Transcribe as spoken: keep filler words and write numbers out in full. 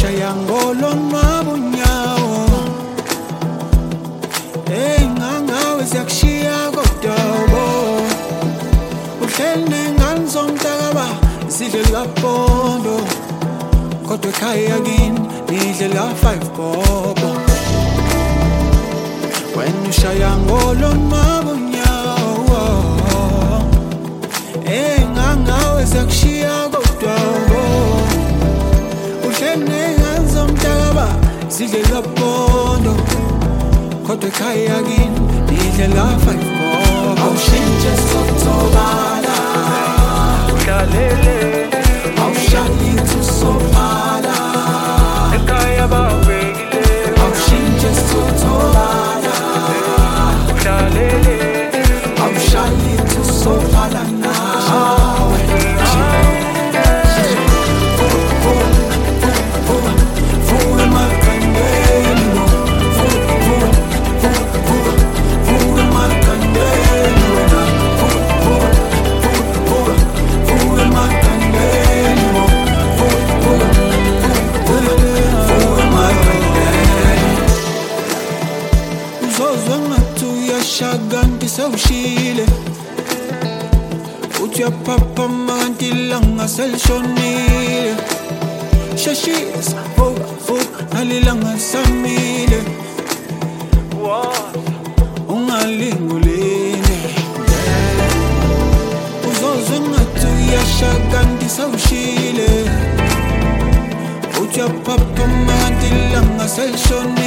ushaya ngolo nwabo nyawo hey ngangawe siyakushiya kodwa uhleli nganzomtakaba sidle lapondo kodwa ekhaya kini nidle la five bobo when ushaya ngolo nwabo nyawo hey ngangawe siyakushiya kodwa sidle lapondo kodwa ekhaya kini nidle la five bobo awushintshe sokutobala uhlalele awushayithu sobala ekhaya bawubekile awushintshe sokutobala uhlalele awushayithu sobala nawe shaganti sawushile uthi yapapa manti langa selshonile shashisa vuka vuka nalilanga samile ungalingulile uzozwe ngathi uyashaganti sawushile uthi yapapa manti langa selshonile